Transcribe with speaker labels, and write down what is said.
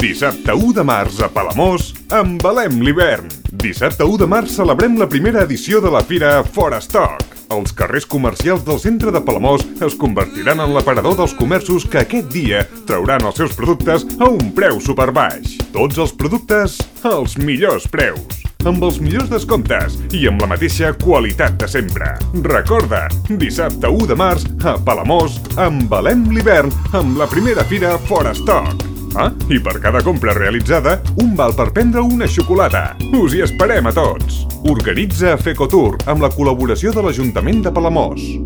Speaker 1: Dissabte 1 de març a Palamós, embalem l'hivern. Dissabte 1 de març celebrem la primera edició de la fira Fora Stock. Els carrers comercials del centre de Palamós es convertiran en l'aparador dels comerços que aquest dia trauran els seus productes a un preu superbaix. Tots els productes als millors preus, amb els millors descomptes i amb la mateixa qualitat de sempre. Recorda, dissabte 1 de març a Palamós, embalem l'hivern amb la primera fira Fora Stock. I per cada compra realitzada, un val per prendre una xocolata. Us hi esperem a tots. Organitza Fecotour amb la col·laboració de l'Ajuntament de Palamós.